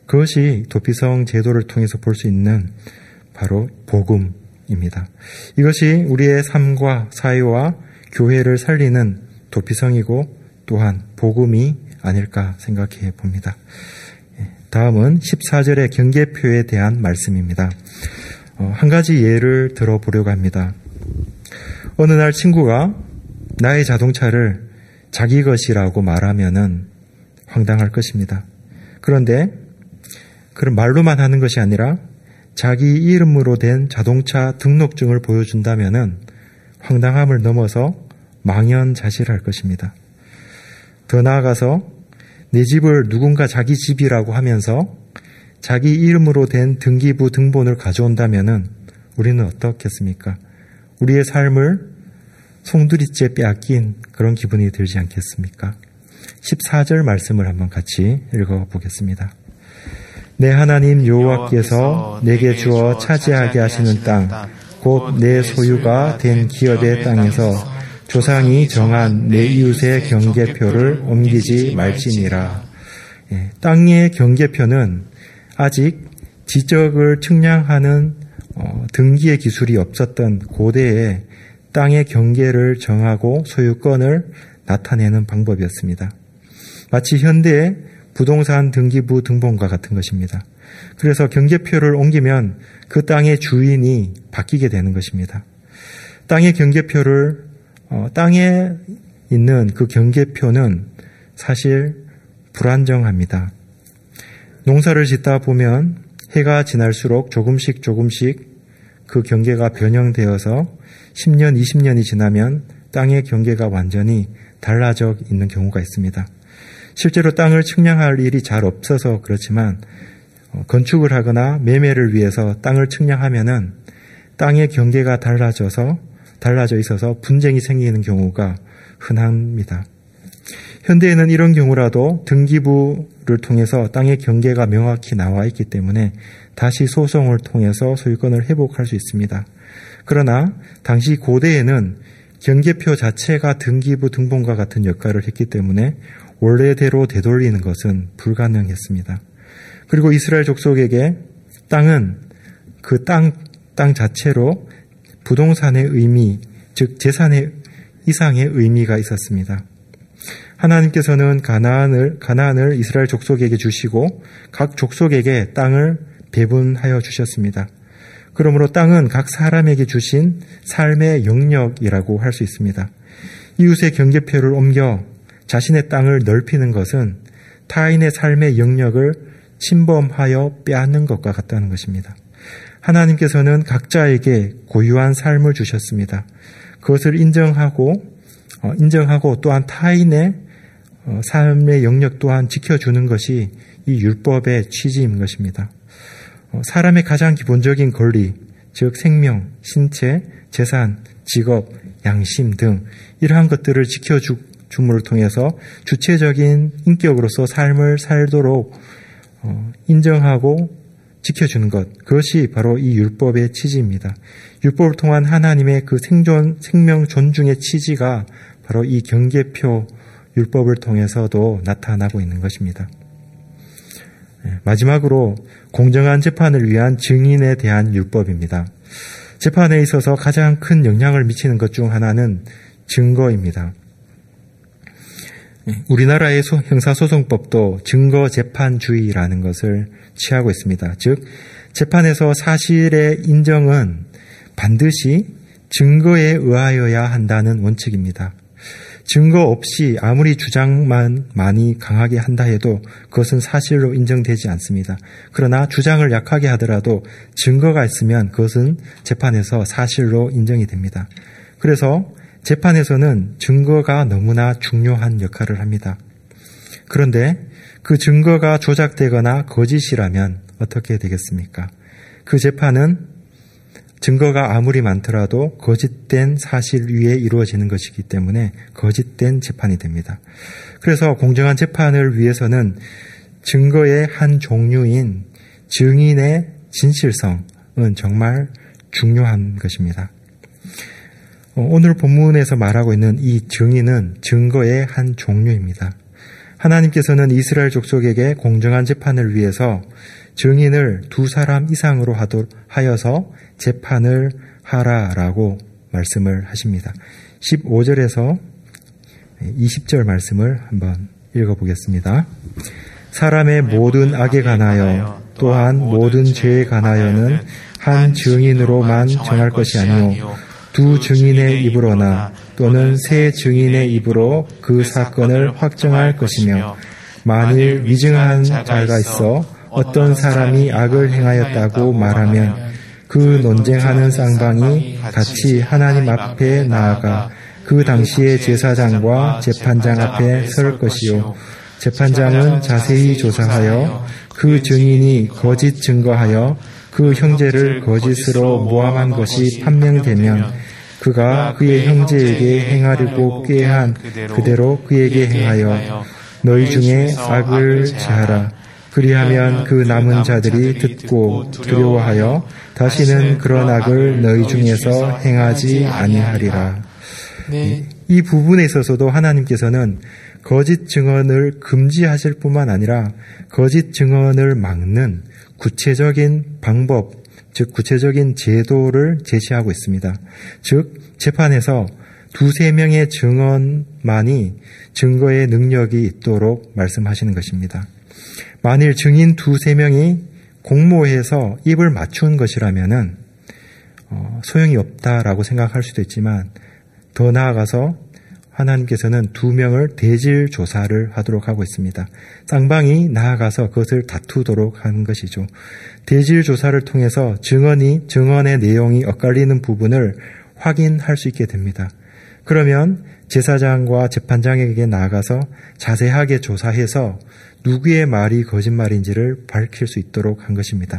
그것이 도피성 제도를 통해서 볼 수 있는 바로 복음입니다. 이것이 우리의 삶과 사회와 교회를 살리는 도피성이고 또한 복음이 아닐까 생각해 봅니다. 다음은 십사 절의 경계표에 대한 말씀입니다. 한 가지 예를 들어보려고 합니다. 어느 날 친구가 나의 자동차를 자기 것이라고 말하면은 황당할 것입니다. 그런데 그런 말로만 하는 것이 아니라 자기 이름으로 된 자동차 등록증을 보여준다면은 황당함을 넘어서 망연자실할 것입니다. 더 나아가서 내 집을 누군가 자기 집이라고 하면서 자기 이름으로 된 등기부 등본을 가져온다면은 우리는 어떻겠습니까? 우리의 삶을 송두리째 빼앗긴 그런 기분이 들지 않겠습니까? 십사 절 말씀을 한번 같이 읽어보겠습니다. 내 하나님 여호와께서 내게 주어 차지하게 하시는 땅, 곧 내 소유가 된 기업의 땅에서 조상이 정한 내 이웃의 경계표를 옮기지 말지니라. 예, 땅의 경계표는 아직 지적을 측량하는 어, 등기의 기술이 없었던 고대에 땅의 경계를 정하고 소유권을 나타내는 방법이었습니다. 마치 현대의 부동산 등기부 등본과 같은 것입니다. 그래서 경계표를 옮기면 그 땅의 주인이 바뀌게 되는 것입니다. 땅의 경계표를 어, 땅에 있는 그 경계표는 사실 불안정합니다. 농사를 짓다 보면 해가 지날수록 조금씩 조금씩 그 경계가 변형되어서 십 년, 이십 년이 지나면 땅의 경계가 완전히 달라져 있는 경우가 있습니다. 실제로 땅을 측량할 일이 잘 없어서 그렇지만 건축을 하거나 매매를 위해서 땅을 측량하면은 땅의 경계가 달라져서 달라져 있어서 분쟁이 생기는 경우가 흔합니다. 현대에는 이런 경우라도 등기부를 통해서 땅의 경계가 명확히 나와 있기 때문에 다시 소송을 통해서 소유권을 회복할 수 있습니다. 그러나 당시 고대에는 경계표 자체가 등기부 등본과 같은 역할을 했기 때문에 원래대로 되돌리는 것은 불가능했습니다. 그리고 이스라엘 족속에게 땅은 그 땅, 땅 자체로 부동산의 의미, 즉 재산의 이상의 의미가 있었습니다. 하나님께서는 가나안을, 가나안을 이스라엘 족속에게 주시고 각 족속에게 땅을 배분하여 주셨습니다. 그러므로 땅은 각 사람에게 주신 삶의 영역이라고 할 수 있습니다. 이웃의 경계표를 옮겨 자신의 땅을 넓히는 것은 타인의 삶의 영역을 침범하여 빼앗는 것과 같다는 것입니다. 하나님께서는 각자에게 고유한 삶을 주셨습니다. 그것을 인정하고 어, 인정하고 또한 타인의 어, 삶의 영역 또한 지켜주는 것이 이 율법의 취지인 것입니다. 어, 사람의 가장 기본적인 권리, 즉 생명, 신체, 재산, 직업, 양심 등 이러한 것들을 지켜줌을 통해서 주체적인 인격으로서 삶을 살도록 어, 인정하고 지켜주는 것, 그것이 바로 이 율법의 취지입니다. 율법을 통한 하나님의 그 생존, 생명 존중의 취지가 바로 이 경계표 율법을 통해서도 나타나고 있는 것입니다. 마지막으로 공정한 재판을 위한 증인에 대한 율법입니다. 재판에 있어서 가장 큰 영향을 미치는 것 중 하나는 증거입니다. 우리나라의 형사소송법도 증거재판주의라는 것을 취하고 있습니다. 즉, 재판에서 사실의 인정은 반드시 증거에 의하여야 한다는 원칙입니다. 증거 없이 아무리 주장만 많이 강하게 한다 해도 그것은 사실로 인정되지 않습니다. 그러나 주장을 약하게 하더라도 증거가 있으면 그것은 재판에서 사실로 인정이 됩니다. 그래서 재판에서는 증거가 너무나 중요한 역할을 합니다. 그런데 그 증거가 조작되거나 거짓이라면 어떻게 되겠습니까? 그 재판은 증거가 아무리 많더라도 거짓된 사실 위에 이루어지는 것이기 때문에 거짓된 재판이 됩니다. 그래서 공정한 재판을 위해서는 증거의 한 종류인 증인의 진실성은 정말 중요한 것입니다. 오늘 본문에서 말하고 있는 이 증인은 증거의 한 종류입니다. 하나님께서는 이스라엘 족속에게 공정한 재판을 위해서 증인을 두 사람 이상으로 하여서 재판을 하라라고 말씀을 하십니다. 십오 절에서 이십 절 말씀을 한번 읽어보겠습니다. 사람의 모든 악에 관하여 또한 모든 죄에 관하여는 한 증인으로만 정할 것이 아니요 두 증인의 입으로나 또는 세 증인의 입으로 그 사건을 확정할 것이며 만일 위증한 자가 있어 어떤 사람이 악을 행하였다고 말하면 그 논쟁하는 쌍방이 같이 하나님 앞에 나아가 그 당시에 제사장과 재판장 앞에 설 것이요 재판장은 자세히 조사하여 그 증인이 거짓 증거하여 그 형제를 거짓으로 모함한 것이 판명되면 그가 그의 형제에게 행하려고 꾀한 그대로 그에게 행하여 너희 중에 악을 제하라. 그리하면 그 남은 자들이 듣고 두려워하여 다시는 그런 악을 너희 중에서 행하지 아니하리라. 네. 이 부분에 있어서도 하나님께서는 거짓 증언을 금지하실 뿐만 아니라 거짓 증언을 막는 구체적인 방법, 즉 구체적인 제도를 제시하고 있습니다. 즉 재판에서 두세 명의 증언만이 증거의 능력이 있도록 말씀하시는 것입니다. 만일 증인 두세 명이 공모해서 입을 맞춘 것이라면은 어, 소용이 없다라고 생각할 수도 있지만 더 나아가서 하나님께서는 두 명을 대질 조사를 하도록 하고 있습니다. 쌍방이 나아가서 그것을 다투도록 하는 것이죠. 대질 조사를 통해서 증언이 증언의 내용이 엇갈리는 부분을 확인할 수 있게 됩니다. 그러면 제사장과 재판장에게 나아가서 자세하게 조사해서 누구의 말이 거짓말인지를 밝힐 수 있도록 한 것입니다.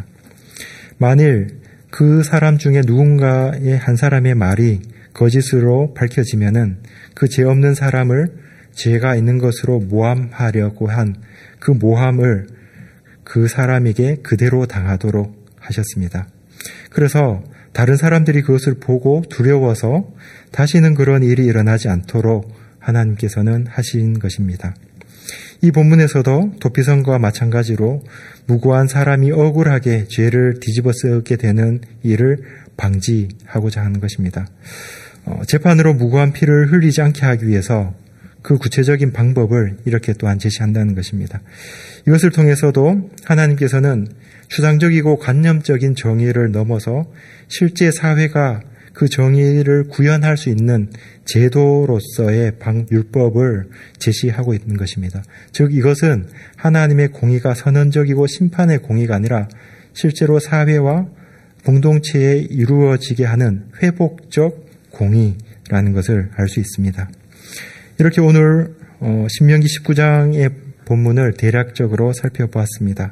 만일 그 사람 중에 누군가의 한 사람의 말이 거짓으로 밝혀지면은 그 죄 없는 사람을 죄가 있는 것으로 모함하려고 한 그 모함을 그 사람에게 그대로 당하도록 하셨습니다. 그래서 다른 사람들이 그것을 보고 두려워서 다시는 그런 일이 일어나지 않도록 하나님께서는 하신 것입니다. 이 본문에서도 도피성과 마찬가지로 무고한 사람이 억울하게 죄를 뒤집어 쓰게 되는 일을 방지하고자 하는 것입니다. 어, 재판으로 무고한 피를 흘리지 않게 하기 위해서 그 구체적인 방법을 이렇게 또한 제시한다는 것입니다. 이것을 통해서도 하나님께서는 추상적이고 관념적인 정의를 넘어서 실제 사회가 그 정의를 구현할 수 있는 제도로서의 율법을 제시하고 있는 것입니다. 즉 이것은 하나님의 공의가 선언적이고 심판의 공의가 아니라 실제로 사회와 공동체에 이루어지게 하는 회복적 공의라는 것을 알 수 있습니다. 이렇게 오늘 신명기 십구 장의 본문을 대략적으로 살펴보았습니다.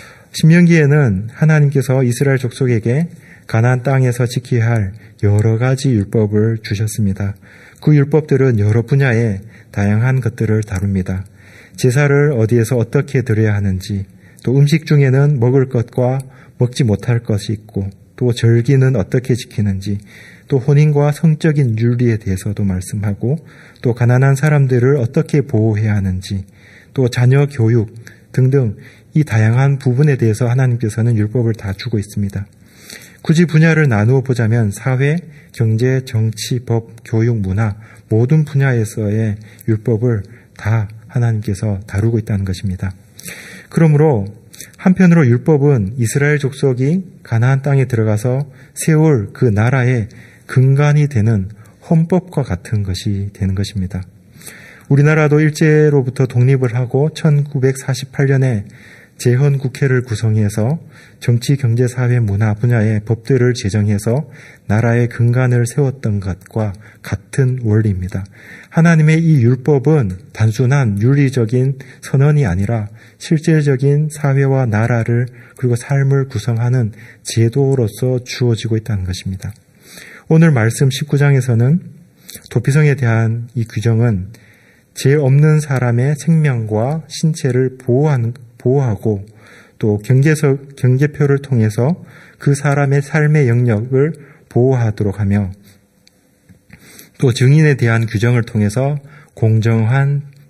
신명기에는 하나님께서 이스라엘 족속에게 가나안 땅에서 지켜야 할 여러 가지 율법을 주셨습니다. 그 율법들은 여러 분야의 다양한 것들을 다룹니다. 제사를 어디에서 어떻게 드려야 하는지, 또 음식 중에는 먹을 것과 먹지 못할 것이 있고, 또 절기는 어떻게 지키는지, 또 혼인과 성적인 윤리에 대해서도 말씀하고, 또 가난한 사람들을 어떻게 보호해야 하는지, 또 자녀 교육 등등 이 다양한 부분에 대해서 하나님께서는 율법을 다 주고 있습니다. 굳이 분야를 나누어 보자면 사회, 경제, 정치, 법, 교육, 문화 모든 분야에서의 율법을 다 하나님께서 다루고 있다는 것입니다. 그러므로 한편으로 율법은 이스라엘 족속이 가나안 땅에 들어가서 세울 그 나라의 근간이 되는 헌법과 같은 것이 되는 것입니다. 우리나라도 일제로부터 독립을 하고 천구백사십팔 년에 재헌국회를 구성해서 정치, 경제, 사회, 문화 분야의 법들을 제정해서 나라의 근간을 세웠던 것과 같은 원리입니다. 하나님의 이 율법은 단순한 윤리적인 선언이 아니라 실질적인 사회와 나라를 그리고 삶을 구성하는 제도로서 주어지고 있다는 것입니다. 오늘 말씀 십구 장에서는 도피성에 대한 이 규정은 죄 없는 사람의 생명과 신체를 보호하는 보호하고 또 경계서, 경계표를 통해서 그 사람의 삶의 영역을 보호하도록 하며 또 증인에 대한 규정을 통해서 공정한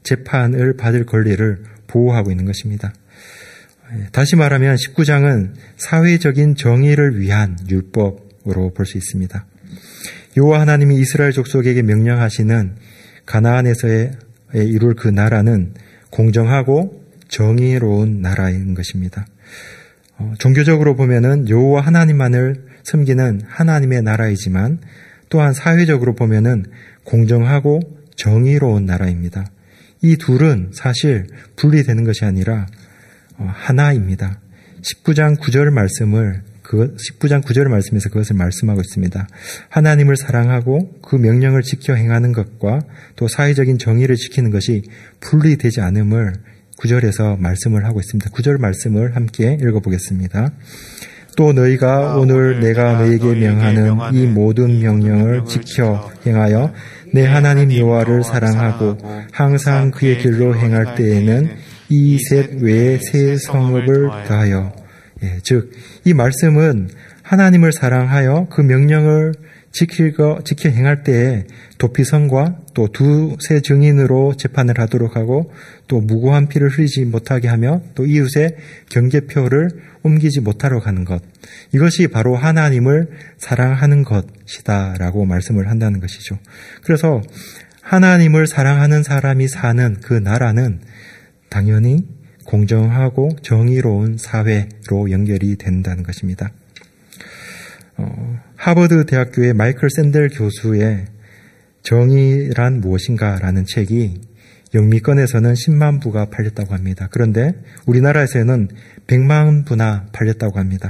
재판을 받을 권리를 보호하고 있는 것입니다. 다시 말하면 십구 장은 사회적인 정의를 위한 율법으로 볼 수 있습니다. 여호와 하나님이 이스라엘 족속에게 명령하시는 가나안에서의 이룰 그 나라는 공정하고 정의로운 나라인 것입니다. 어, 종교적으로 보면은 여호와 하나님만을 섬기는 하나님의 나라이지만 또한 사회적으로 보면은 공정하고 정의로운 나라입니다. 이 둘은 사실 분리되는 것이 아니라 어, 하나입니다. 십구 장 구 절 말씀을 그 십구 장 구 절 말씀에서 그것을 말씀하고 있습니다. 하나님을 사랑하고 그 명령을 지켜 행하는 것과 또 사회적인 정의를 지키는 것이 분리되지 않음을 구 절에서 말씀을 하고 있습니다. 구 절 말씀을 함께 읽어보겠습니다. 또 너희가 오늘 내가 너희에게 명하는 이 모든 명령을 지켜 행하여 내 하나님 여호와를 사랑하고 항상 그의 길로 행할 때에는 이 셋 외에 새 성읍을 더하여, 예, 즉 이 말씀은 하나님을 사랑하여 그 명령을 지키고, 지켜 행할 때에 도피성과 또 두세 증인으로 재판을 하도록 하고 또 무고한 피를 흘리지 못하게 하며 또 이웃의 경계표를 옮기지 못하도록 하는 것, 이것이 바로 하나님을 사랑하는 것이다라고 말씀을 한다는 것이죠. 그래서 하나님을 사랑하는 사람이 사는 그 나라는 당연히 공정하고 정의로운 사회로 연결이 된다는 것입니다. 어, 하버드 대학교의 마이클 샌델 교수의 정의란 무엇인가라는 책이 영미권에서는 십만 부가 팔렸다고 합니다. 그런데 우리나라에서는 백만 부나 팔렸다고 합니다.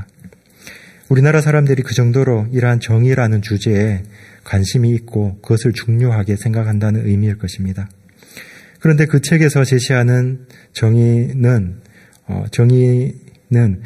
우리나라 사람들이 그 정도로 이러한 정의라는 주제에 관심이 있고 그것을 중요하게 생각한다는 의미일 것입니다. 그런데 그 책에서 제시하는 정의는 어, 정의는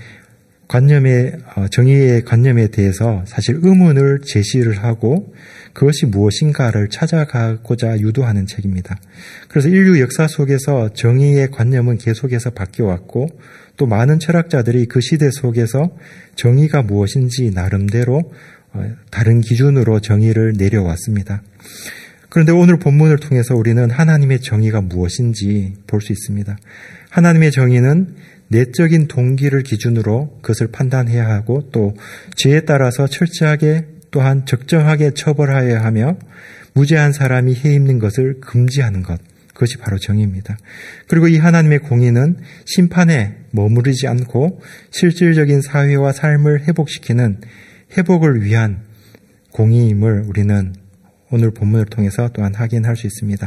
관념의 어, 정의의 관념에 대해서 사실 의문을 제시를 하고 그것이 무엇인가를 찾아가고자 유도하는 책입니다. 그래서 인류 역사 속에서 정의의 관념은 계속해서 바뀌어왔고 또 많은 철학자들이 그 시대 속에서 정의가 무엇인지 나름대로 어, 다른 기준으로 정의를 내려왔습니다. 그런데 오늘 본문을 통해서 우리는 하나님의 정의가 무엇인지 볼 수 있습니다. 하나님의 정의는 내적인 동기를 기준으로 그것을 판단해야 하고 또 죄에 따라서 철저하게 또한 적정하게 처벌하여야 하며 무죄한 사람이 해 입는 것을 금지하는 것, 그것이 바로 정의입니다. 그리고 이 하나님의 공의는 심판에 머무르지 않고 실질적인 사회와 삶을 회복시키는 회복을 위한 공의임을 우리는 오늘 본문을 통해서 또한 확인할 수 있습니다.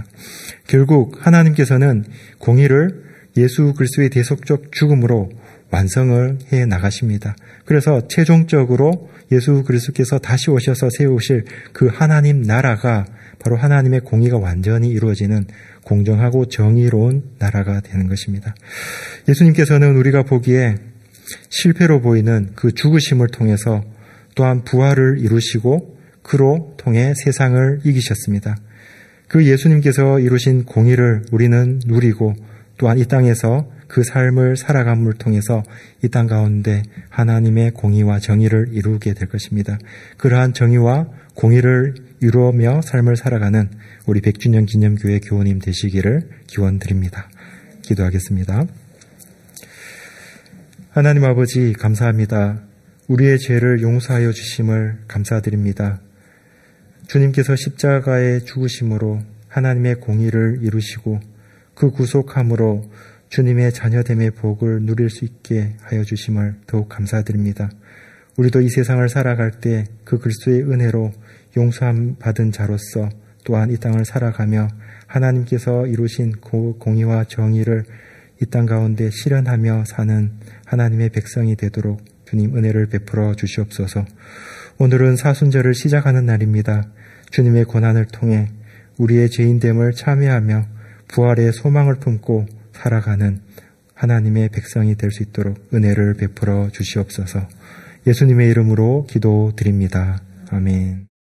결국 하나님께서는 공의를 예수 그리스도의 대속적 죽음으로 완성을 해 나가십니다. 그래서 최종적으로 예수 그리스도께서 다시 오셔서 세우실 그 하나님 나라가 바로 하나님의 공의가 완전히 이루어지는 공정하고 정의로운 나라가 되는 것입니다. 예수님께서는 우리가 보기에 실패로 보이는 그 죽으심을 통해서 또한 부활을 이루시고 그로 통해 세상을 이기셨습니다. 그 예수님께서 이루신 공의를 우리는 누리고 또한 이 땅에서 그 삶을 살아감을 통해서 이 땅 가운데 하나님의 공의와 정의를 이루게 될 것입니다. 그러한 정의와 공의를 이루며 삶을 살아가는 우리 백 주년 기념교회 교우님 되시기를 기원드립니다. 기도하겠습니다. 하나님 아버지 감사합니다. 우리의 죄를 용서하여 주심을 감사드립니다. 주님께서 십자가의 죽으심으로 하나님의 공의를 이루시고 그 구속함으로 주님의 자녀됨의 복을 누릴 수 있게 하여 주심을 더욱 감사드립니다. 우리도 이 세상을 살아갈 때 그 그리스도의 은혜로 용서함 받은 자로서 또한 이 땅을 살아가며 하나님께서 이루신 그 공의와 정의를 이 땅 가운데 실현하며 사는 하나님의 백성이 되도록 주님 은혜를 베풀어 주시옵소서. 오늘은 사순절을 시작하는 날입니다. 주님의 고난을 통해 우리의 죄인됨을 참회하며 부활의 소망을 품고 살아가는 하나님의 백성이 될 수 있도록 은혜를 베풀어 주시옵소서. 예수님의 이름으로 기도드립니다. 아멘.